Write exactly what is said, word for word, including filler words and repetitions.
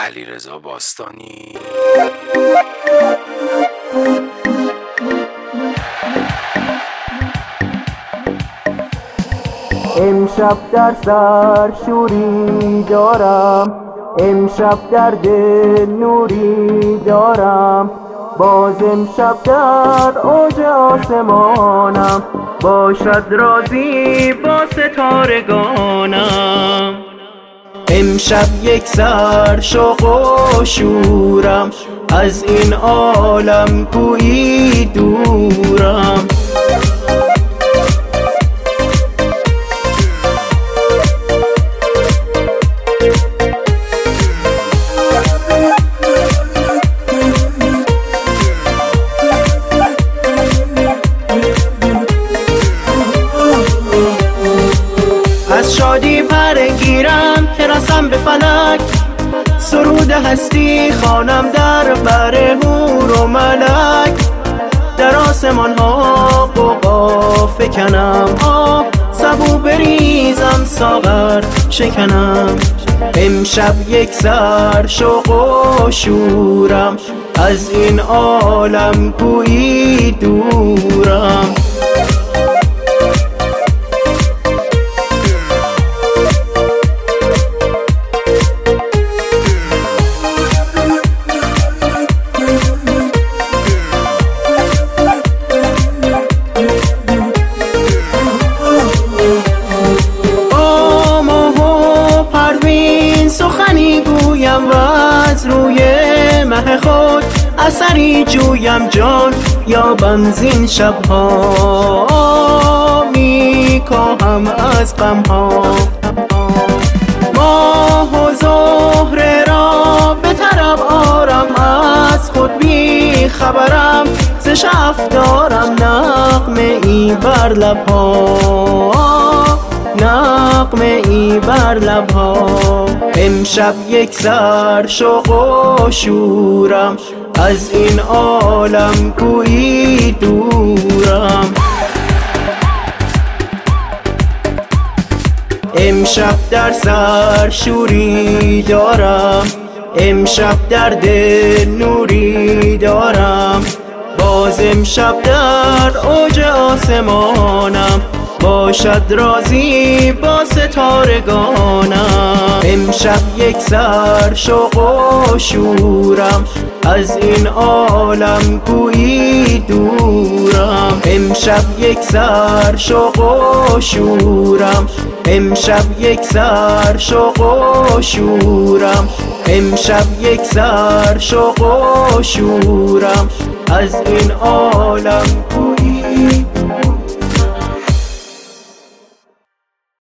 علیرضا باستانی. امشب در سر شوری دارم، امشب در دل نوری دارم، باز امشب در اوج آسمانم، باشد رازی با ستارگانم. امشب یک سر شوق و شورم، از این عالم گویی دورم. از شادی پرگیرم که رسم به فلک، سرود هستی خوانم در بر حور و ملک. در آسمان ها قوقا فکنم، آه سبو بریزم ساغر شکنم. امشب یک سر شوق و شورم، از این عالم گویی دورم. سخنی گویم و از روی مه خود اثری جویم، جان یا بنزین شبها می کاهم از غمها. ماه و زهره را به طرب آرم، از خود بی خبرم، ز شف دارم نغمه ای بر لبها، نغمه ای بر لبها. امشب یک سر شوق و شورم، از این عالم گویی دورم. امشب در سر شوری دارم، امشب در دل نوری دارم، باز امشب در اوج آسمانم، باشد رازی با ستارگانم. امشب یک سر شوق و شورم، از این عالم گویی دورم. امشب یک سر شوق و شورم، امشب یک سر شوق و شورم، امشب یک سر شوق و شورم، از این عالم گویی